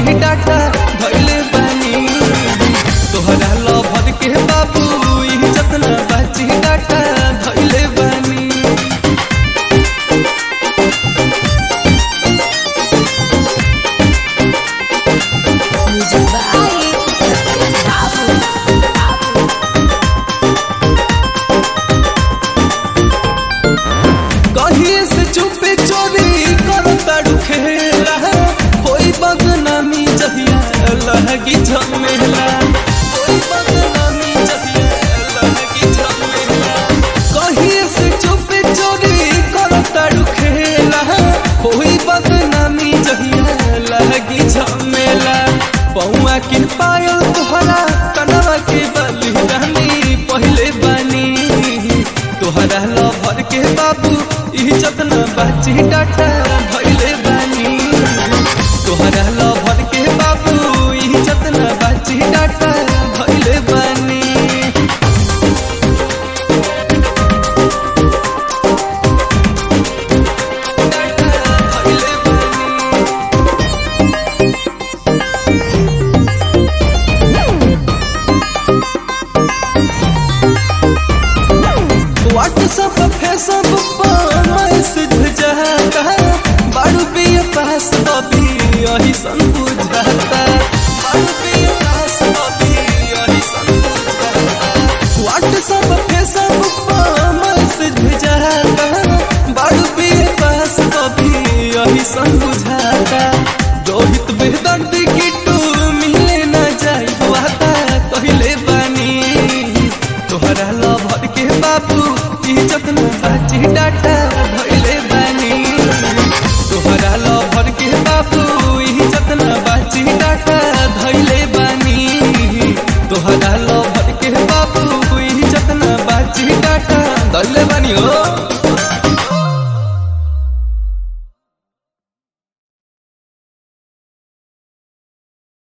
बाची डाटा धइले बानी तोहरा लभर के बाबू इज्जत न बाची डाटा धइले बानी कहीं से चुपे चोरी करता खेला कोई बदनामी जहिया लहगी झमेला कोई बदनामी जहिया लहगी झमेला कहीं से चुपे चोरी करता खेला कोई बदनामी जहिया लहगी झमेला पौआ के पायल तोहरा कनवा के बलिदानी पहले बानी तोहरा लभर के बाबू इज्जत न बाची डाटा